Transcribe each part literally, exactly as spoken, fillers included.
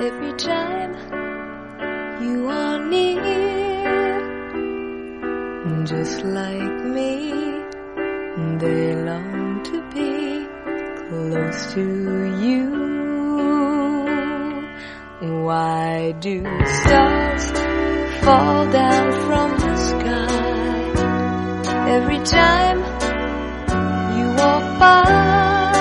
every time you are near. Just like me, they long to be close to you. Why do stars fall down from the sky every time you walk by?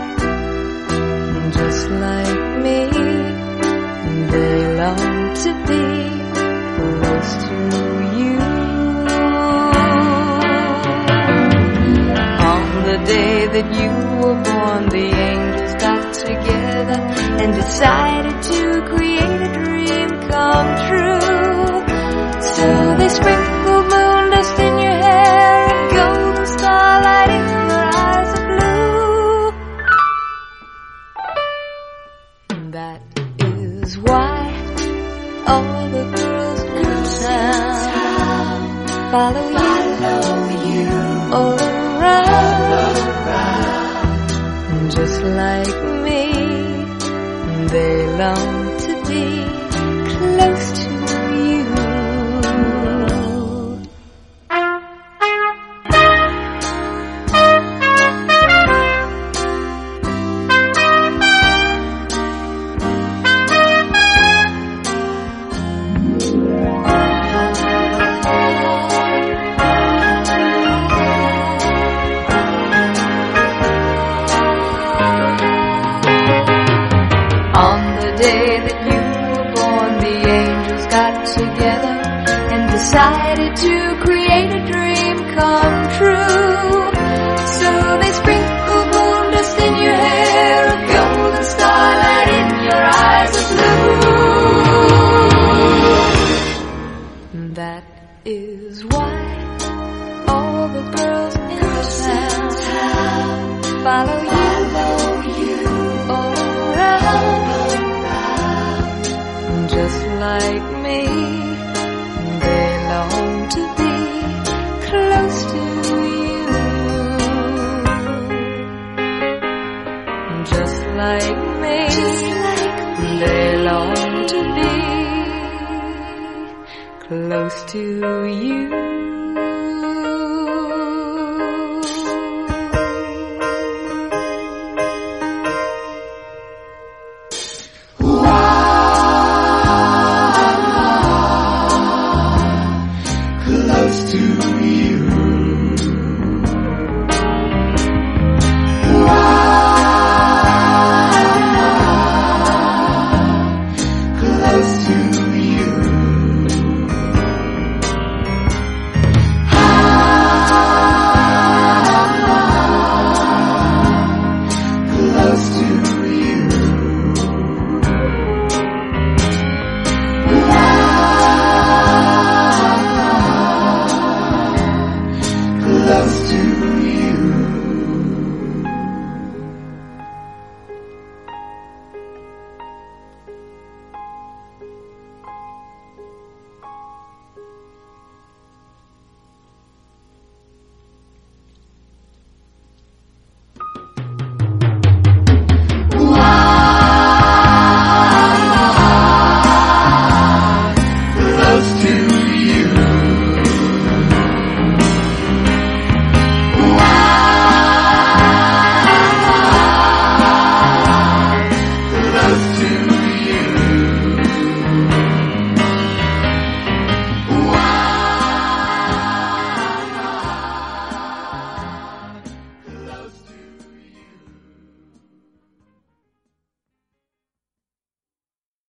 Just like me, they long to be close to you. On the day that you were born, the angels got together and decided to create a dream come true. So they sprinkled moon dust in your hair and golden starlight in your eyes of blue. That is why all the girls in town follow you, follow you all around. Just like me, they long to be close to you. Day that you were born, the angels got together and decided to create a dream come true. So they sprinkled moon dust in your hair, a golden starlight in your eyes of blue. That is why all the girls in town follow you, all around. Just like me, they long to be close to you. Just like me, Just like me. They long to be close to you.